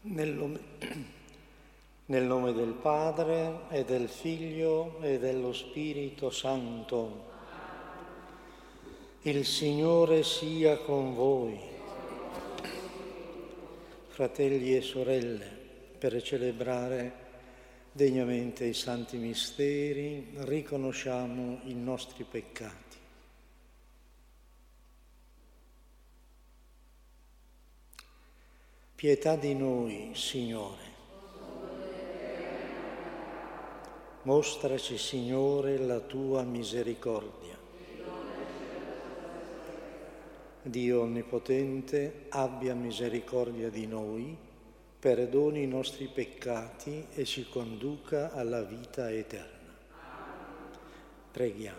Nel nome del Padre e del Figlio e dello Spirito Santo. Il Signore sia con voi. Fratelli e sorelle, per celebrare degnamente i santi misteri, riconosciamo i nostri peccati. Pietà di noi, Signore. Mostraci, Signore, la tua misericordia. Dio Onnipotente, abbia misericordia di noi, perdoni i nostri peccati e ci conduca alla vita eterna. Preghiamo.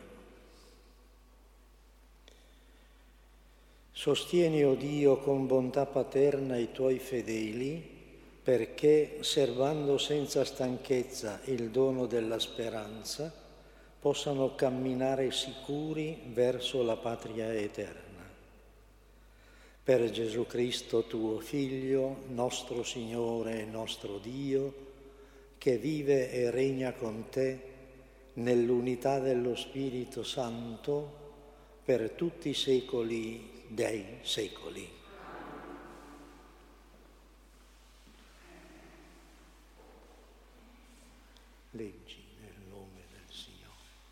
Sostieni, o Dio, con bontà paterna i tuoi fedeli, perché, servando senza stanchezza il dono della speranza, possano camminare sicuri verso la patria eterna. Per Gesù Cristo, tuo Figlio, nostro Signore e nostro Dio, che vive e regna con te nell'unità dello Spirito Santo, per tutti i secoli dei secoli. Leggi nel nome del Signore.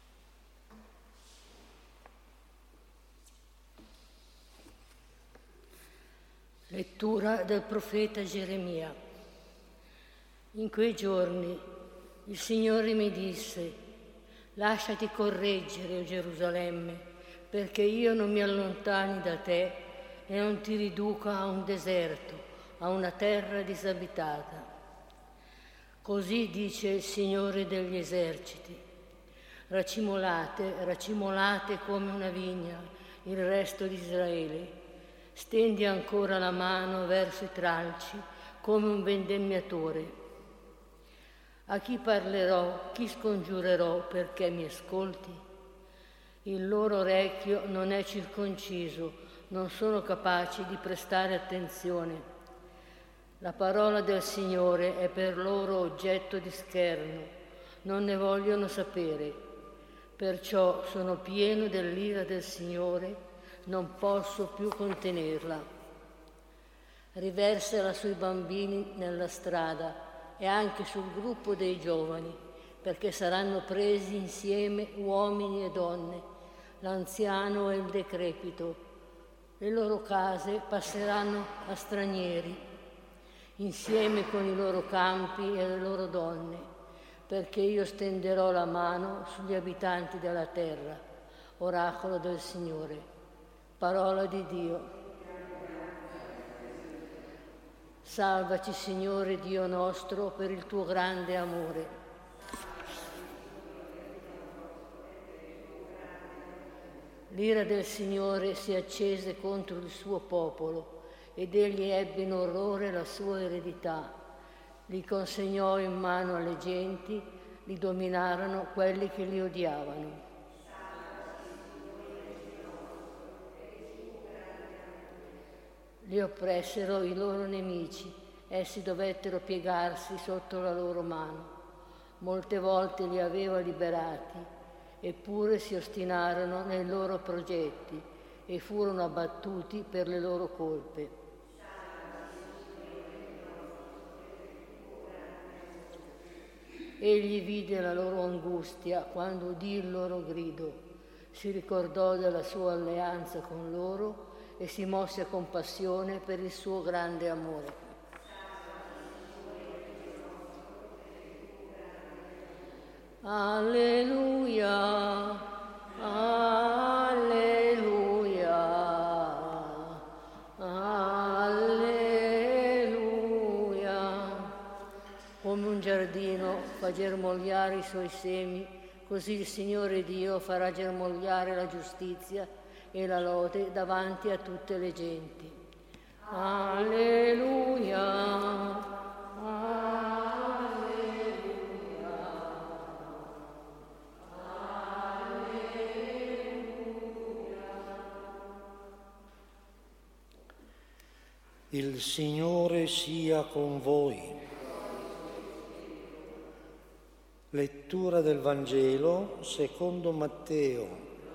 Lettura del profeta Geremia. In quei giorni il Signore mi disse: lasciati correggere, o Gerusalemme, perché io non mi allontani da te e non ti riduca a un deserto, a una terra disabitata. Così dice il Signore degli eserciti: racimolate, racimolate come una vigna il resto di Israele. Stendi ancora la mano verso i tralci come un vendemmiatore. A chi parlerò, chi scongiurerò perché mi ascolti? Il loro orecchio non è circonciso, non sono capaci di prestare attenzione. La parola del Signore è per loro oggetto di scherno, non ne vogliono sapere. Perciò sono pieno dell'ira del Signore, non posso più contenerla. Riversala sui bambini nella strada e anche sul gruppo dei giovani, perché saranno presi insieme uomini e donne, l'anziano e il decrepito. Le loro case passeranno a stranieri, insieme con i loro campi e le loro donne, perché io stenderò la mano sugli abitanti della terra. Oracolo del Signore. Parola di Dio. Salvaci, Signore Dio nostro, per il tuo grande amore. L'ira del Signore si accese contro il suo popolo ed egli ebbe in orrore la sua eredità. Li consegnò in mano alle genti, li dominarono quelli che li odiavano. Li oppressero i loro nemici, essi dovettero piegarsi sotto la loro mano. Molte volte li aveva liberati, eppure si ostinarono nei loro progetti e furono abbattuti per le loro colpe. Egli vide la loro angustia quando udì il loro grido, si ricordò della sua alleanza con loro e si mosse a compassione per il suo grande amore. Alleluia, alleluia, alleluia. Come un giardino fa germogliare i suoi semi, così il Signore Dio farà germogliare la giustizia e la lode davanti a tutte le genti. Alleluia, alleluia, alleluia. Il Signore sia con voi. Lettura del Vangelo secondo Matteo.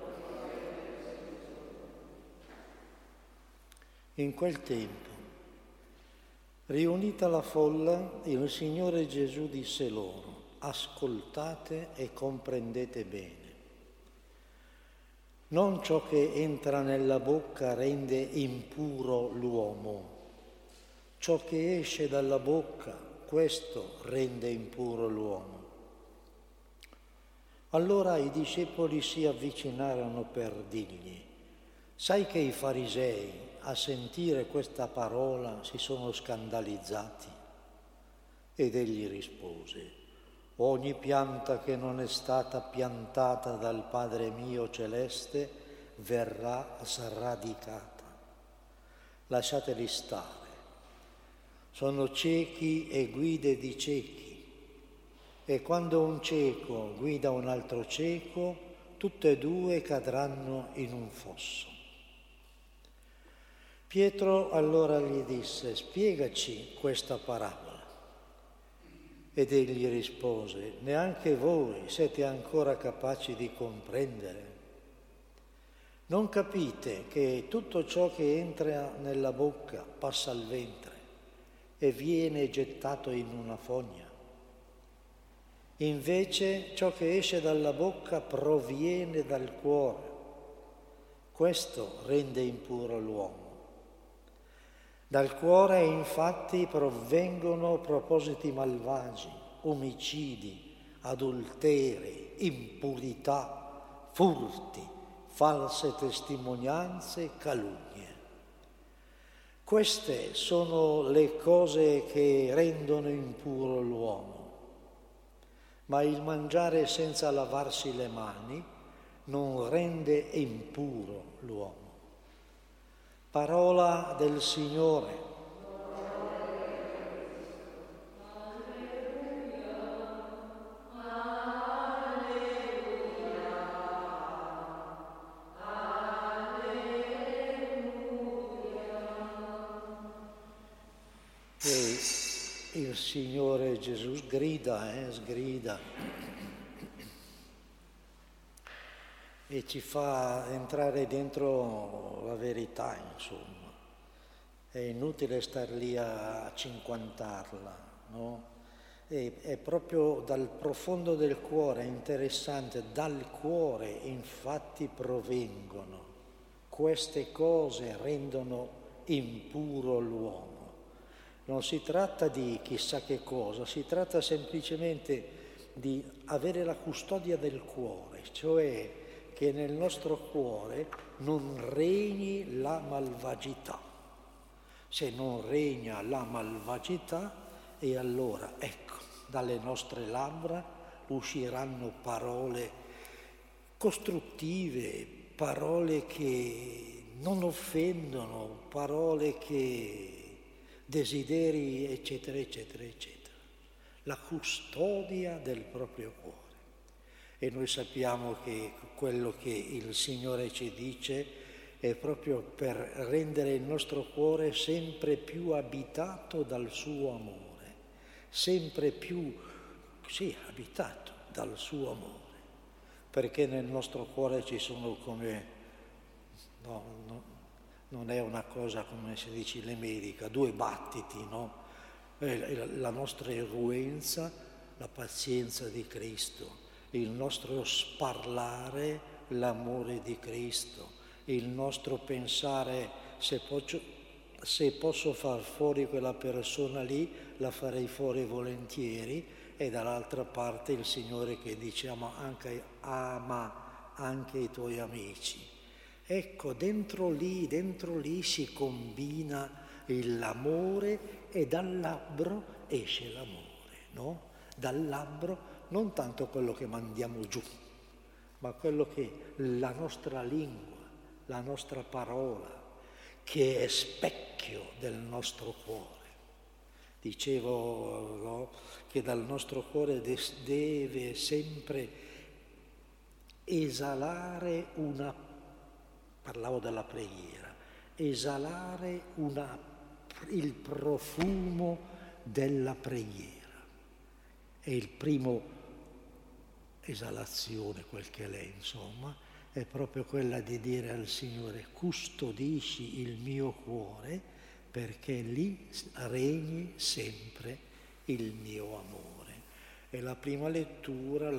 In quel tempo, riunita la folla, il Signore Gesù disse loro: ascoltate e comprendete bene. Non ciò che entra nella bocca rende impuro l'uomo. Ciò che esce dalla bocca, questo rende impuro l'uomo. Allora i discepoli si avvicinarono per dirgli: sai che i farisei, a sentire questa parola, si sono scandalizzati? Ed egli rispose: ogni pianta che non è stata piantata dal Padre mio celeste verrà sradicata. Lasciateli stare. Sono ciechi e guide di ciechi, e quando un cieco guida un altro cieco, tutte e due cadranno in un fosso. Pietro allora gli disse: spiegaci questa parabola. Ed egli rispose: neanche voi siete ancora capaci di comprendere? Non capite che tutto ciò che entra nella bocca passa al ventre e viene gettato in una fogna? Invece ciò che esce dalla bocca proviene dal cuore. Questo rende impuro l'uomo. Dal cuore infatti provengono propositi malvagi, omicidi, adulteri, impurità, furti, false testimonianze, calunnie. Queste sono le cose che rendono impuro l'uomo. Ma il mangiare senza lavarsi le mani non rende impuro l'uomo. Parola del Signore. E il Signore Gesù sgrida e ci fa entrare dentro la verità, insomma. È inutile star lì a cinquantarla, no? È proprio dal profondo del cuore, è interessante, dal cuore infatti provengono. Queste cose rendono impuro l'uomo. Non si tratta di chissà che cosa, si tratta semplicemente di avere la custodia del cuore, cioè che nel nostro cuore non regni la malvagità. Se non regna la malvagità, e allora, ecco, dalle nostre labbra usciranno parole costruttive, parole che non offendono, parole che desideri, eccetera, eccetera, eccetera. La custodia del proprio cuore. E noi sappiamo che quello che il Signore ci dice è proprio per rendere il nostro cuore sempre più abitato dal suo amore, sempre più, abitato dal suo amore, perché nel nostro cuore ci sono non è una cosa come si dice le medica, due battiti, no? La nostra irruenza, la pazienza di Cristo, il nostro sparlare, l'amore di Cristo, il nostro pensare se posso far fuori quella persona lì, la farei fuori volentieri, e dall'altra parte il Signore che dice ama anche i tuoi amici. Ecco, dentro lì si combina l'amore e dal labbro esce l'amore, no? Dal labbro non tanto quello che mandiamo giù, ma quello che la nostra lingua, la nostra parola, che è specchio del nostro cuore. Dicevo, no, che dal nostro cuore deve sempre esalare parlavo della preghiera, esalare una il profumo della preghiera. È il primo esalazione, quel che è, insomma, è proprio quella di dire al Signore: custodisci il mio cuore perché lì regni sempre il mio amore. E la prima lettura,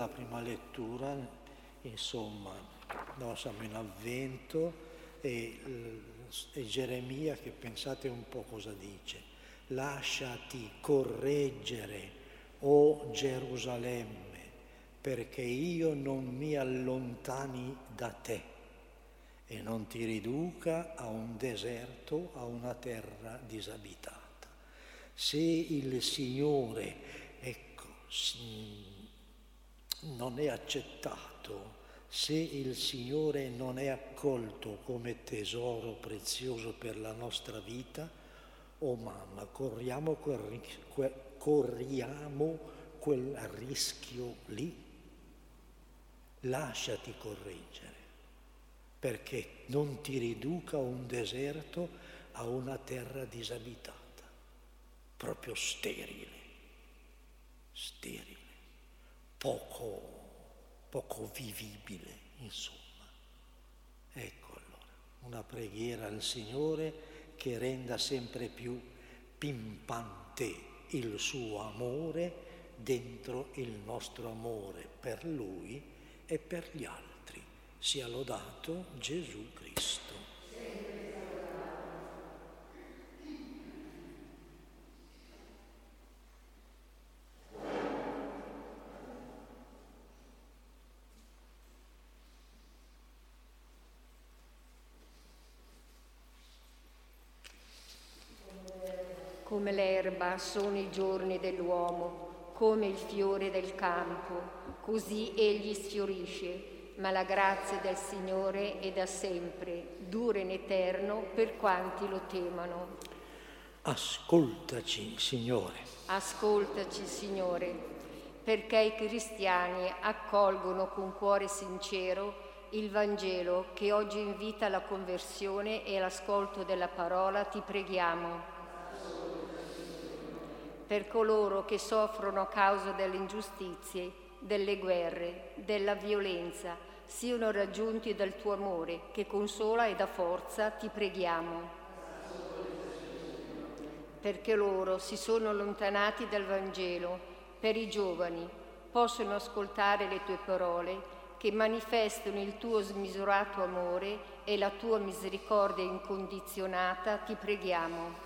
insomma, noi siamo in Avvento e Geremia, che pensate un po' cosa dice: lasciati correggere, o Gerusalemme, perché io non mi allontani da te e non ti riduca a un deserto, a una terra disabitata. Se il Signore, ecco, non è accettato, se il Signore non è accolto come tesoro prezioso per la nostra vita, oh mamma, corriamo quel rischio lì. Lasciati correggere, perché non ti riduca un deserto a una terra disabitata, proprio sterile, poco vivibile, insomma. Ecco allora, una preghiera al Signore che renda sempre più pimpante il suo amore dentro il nostro amore per Lui e per gli altri. Sia lodato Gesù Cristo. Come l'erba sono i giorni dell'uomo, come il fiore del campo, così egli sfiorisce, ma la grazia del Signore è da sempre, dura in eterno per quanti lo temono. Ascoltaci, Signore. Ascoltaci, Signore, perché i cristiani accolgono con cuore sincero il Vangelo che oggi invita alla conversione e all'ascolto della parola, ti preghiamo. Per coloro che soffrono a causa delle ingiustizie, delle guerre, della violenza, siano raggiunti dal tuo amore che consola e dà forza, ti preghiamo. Perché loro si sono allontanati dal Vangelo, per i giovani possono ascoltare le tue parole che manifestano il tuo smisurato amore e la tua misericordia incondizionata, ti preghiamo.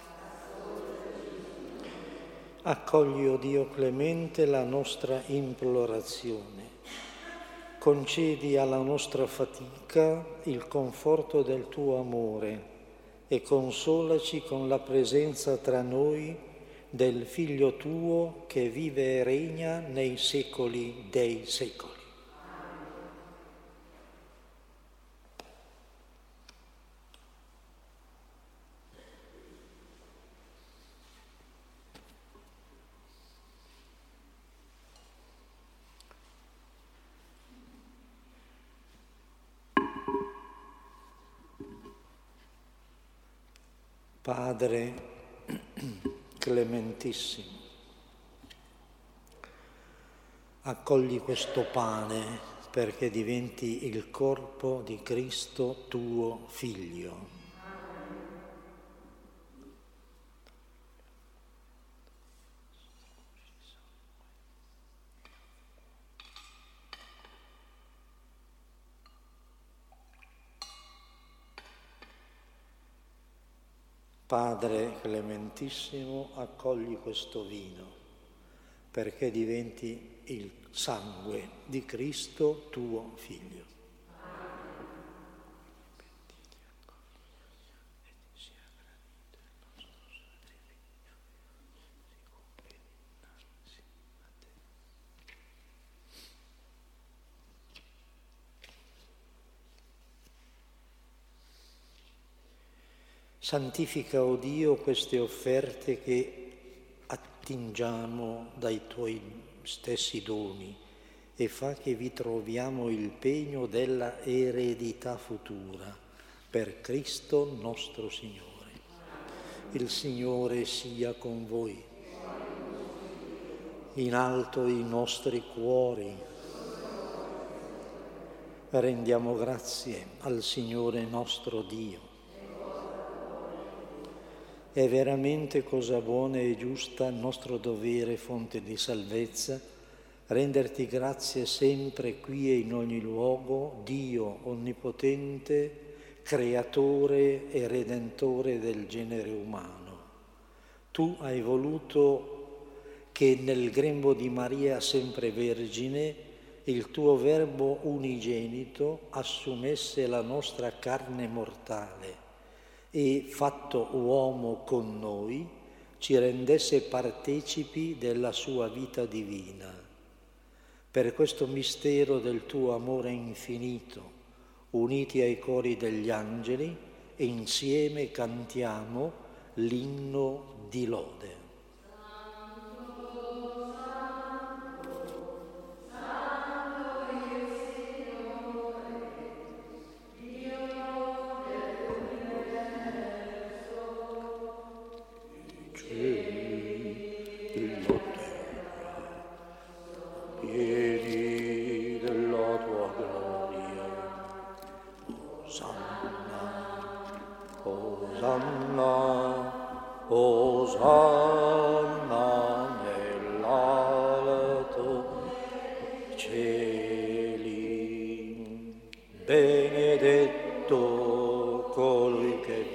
Accogli, o Dio clemente, la nostra implorazione. Concedi alla nostra fatica il conforto del tuo amore e consolaci con la presenza tra noi del Figlio tuo che vive e regna nei secoli dei secoli. Padre clementissimo, accogli questo pane perché diventi il corpo di Cristo tuo Figlio. Padre clementissimo, accogli questo vino perché diventi il sangue di Cristo tuo Figlio. Santifica, o Dio, queste offerte che attingiamo dai tuoi stessi doni e fa che vi troviamo il pegno della eredità futura per Cristo nostro Signore. Il Signore sia con voi. In alto i nostri cuori. Rendiamo grazie al Signore nostro Dio. È veramente cosa buona e giusta, nostro dovere, fonte di salvezza, renderti grazie sempre qui e in ogni luogo, Dio onnipotente, creatore e redentore del genere umano. Tu hai voluto che nel grembo di Maria sempre vergine il tuo Verbo unigenito assumesse la nostra carne mortale e, fatto uomo con noi, ci rendesse partecipi della sua vita divina. Per questo mistero del tuo amore infinito, uniti ai cori degli angeli, insieme cantiamo l'inno di lode. Osanna nell'alto cieli, benedetto colui che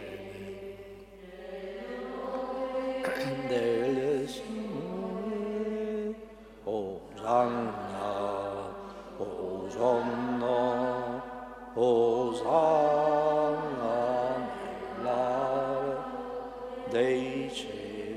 viene del Signore. Osanna, Osanna, Osanna nell'alto dei cieli.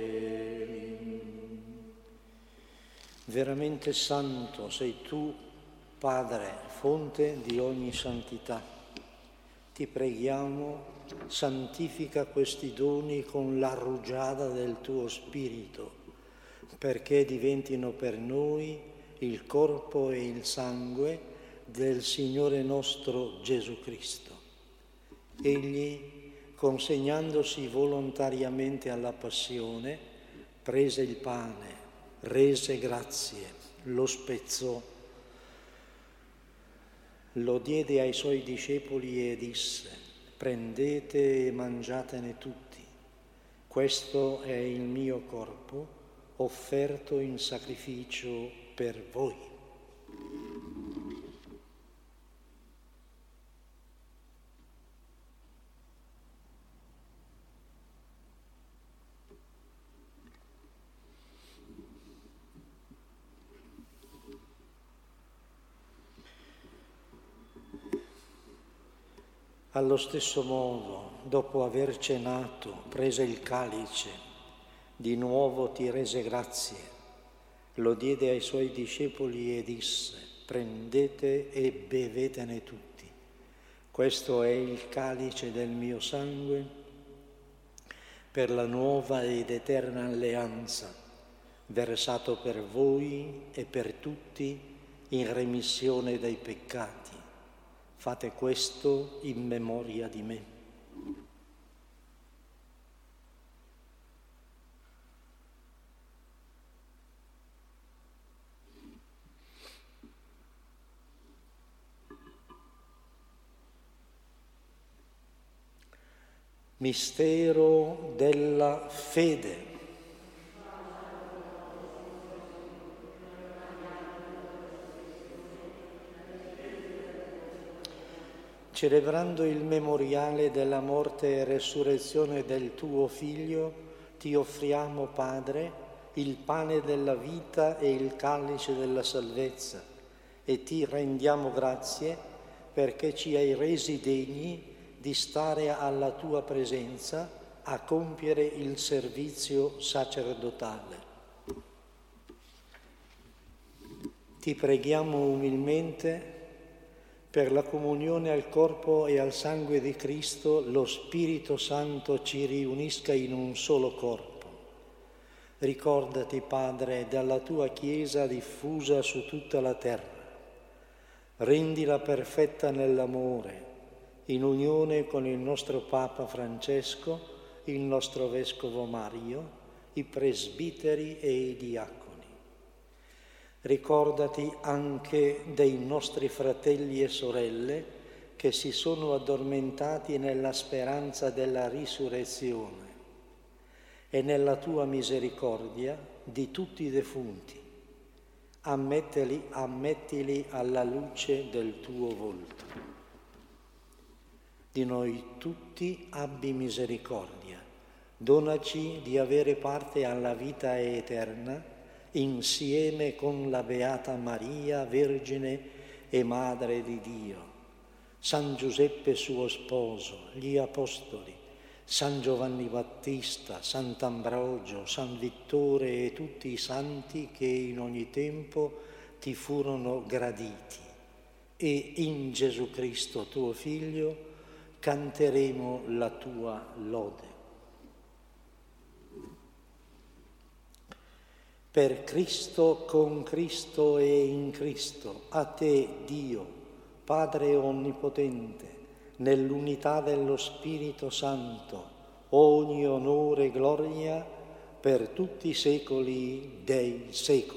Veramente santo sei tu, Padre, fonte di ogni santità. Ti preghiamo, santifica questi doni con la rugiada del tuo Spirito, perché diventino per noi il corpo e il sangue del Signore nostro Gesù Cristo. Egli, consegnandosi volontariamente alla passione, prese il pane, rese grazie, lo spezzò, lo diede ai suoi discepoli e disse: prendete e mangiatene tutti, questo è il mio corpo offerto in sacrificio per voi. Allo stesso modo, dopo aver cenato, prese il calice, di nuovo ti rese grazie, lo diede ai suoi discepoli e disse: prendete e bevetene tutti. Questo è il calice del mio sangue per la nuova ed eterna alleanza, versato per voi e per tutti in remissione dei peccati. Fate questo in memoria di me. Mistero della fede. Celebrando il memoriale della morte e resurrezione del tuo Figlio, ti offriamo, Padre, il pane della vita e il calice della salvezza, e ti rendiamo grazie perché ci hai resi degni di stare alla tua presenza a compiere il servizio sacerdotale. Ti preghiamo umilmente per la comunione al corpo e al sangue di Cristo, lo Spirito Santo ci riunisca in un solo corpo. Ricordati, Padre, della tua Chiesa diffusa su tutta la terra. Rendila perfetta nell'amore, in unione con il nostro Papa Francesco il nostro Vescovo Mario, i presbiteri e i diaconi. Ricordati anche dei nostri fratelli e sorelle che si sono addormentati nella speranza della risurrezione e nella tua misericordia di tutti i defunti. Ammettili alla luce del tuo volto. Di noi tutti abbi misericordia. Donaci di avere parte alla vita eterna insieme con la Beata Maria, Vergine e Madre di Dio, San Giuseppe suo sposo, gli Apostoli, San Giovanni Battista, Sant'Ambrogio, San Vittore e tutti i santi che in ogni tempo ti furono graditi. E in Gesù Cristo, tuo Figlio, canteremo la tua lode. Per Cristo, con Cristo e in Cristo, a te, Dio, Padre Onnipotente, nell'unità dello Spirito Santo, ogni onore e gloria per tutti i secoli dei secoli.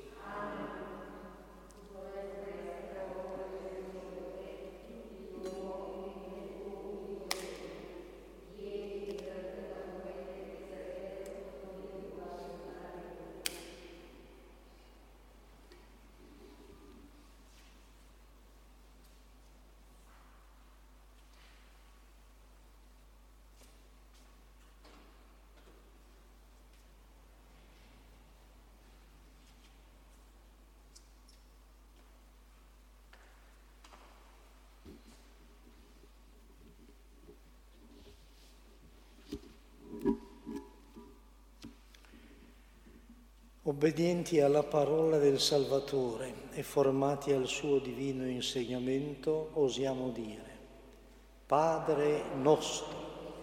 Obbedienti alla parola del Salvatore e formati al suo divino insegnamento, osiamo dire: Padre nostro,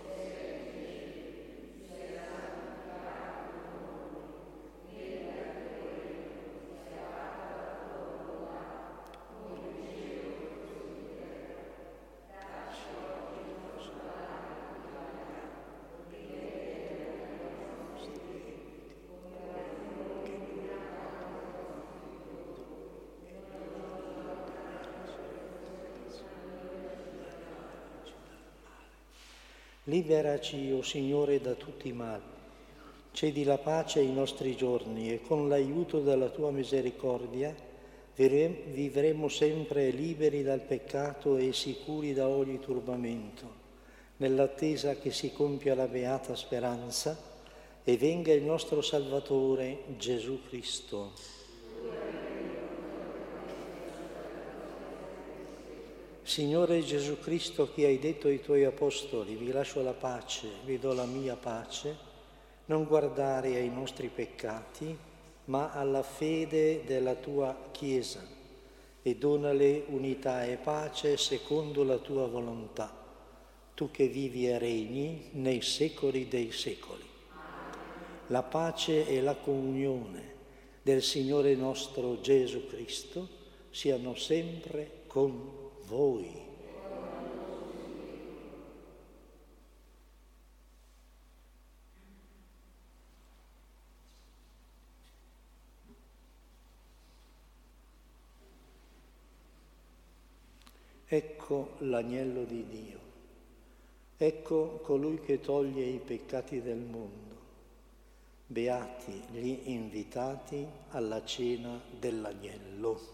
liberaci, o Signore, da tutti i mali. Cedi la pace ai nostri giorni e con l'aiuto della tua misericordia vivremo sempre liberi dal peccato e sicuri da ogni turbamento, nell'attesa che si compia la beata speranza e venga il nostro Salvatore Gesù Cristo. Signore Gesù Cristo, che hai detto ai tuoi apostoli: vi lascio la pace, vi do la mia pace, non guardare ai nostri peccati, ma alla fede della tua Chiesa, e donale unità e pace secondo la tua volontà, tu che vivi e regni nei secoli dei secoli. La pace e la comunione del Signore nostro Gesù Cristo siano sempre con voi. Ecco l'agnello di Dio, ecco colui che toglie i peccati del mondo. Beati gli invitati alla cena dell'agnello.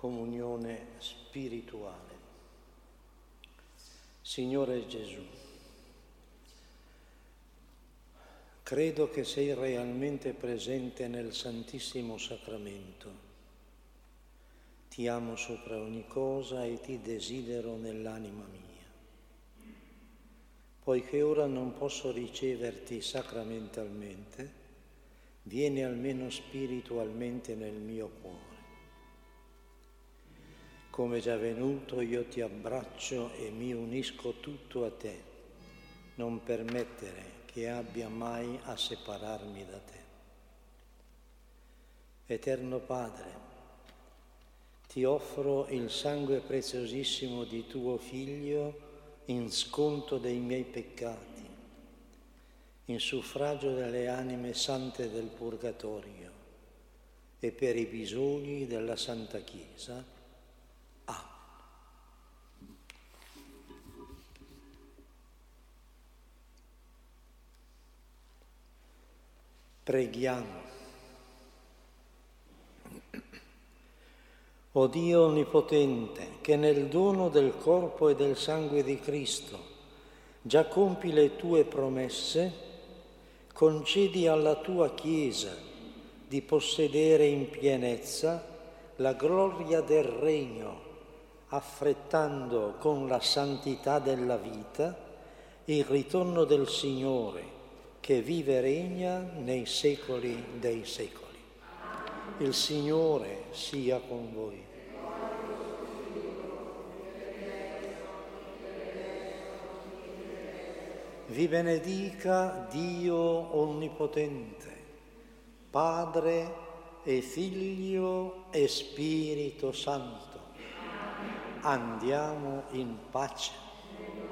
comunione spirituale. Signore Gesù, credo che sei realmente presente nel Santissimo Sacramento. Ti amo sopra ogni cosa e ti desidero nell'anima mia. Poiché ora non posso riceverti sacramentalmente, vieni almeno spiritualmente nel mio cuore. Come già venuto, io ti abbraccio e mi unisco tutto a te. Non permettere che abbia mai a separarmi da te. Eterno Padre, ti offro il sangue preziosissimo di tuo Figlio in sconto dei miei peccati, in suffragio delle anime sante del Purgatorio e per i bisogni della Santa Chiesa. Amen. Preghiamo. O Dio Onnipotente, che nel dono del corpo e del sangue di Cristo già compi le tue promesse, concedi alla tua Chiesa di possedere in pienezza la gloria del regno, affrettando con la santità della vita il ritorno del Signore, che vive e regna nei secoli dei secoli. Il Signore sia con voi. Vi benedica Dio Onnipotente, Padre e Figlio e Spirito Santo. Andiamo in pace.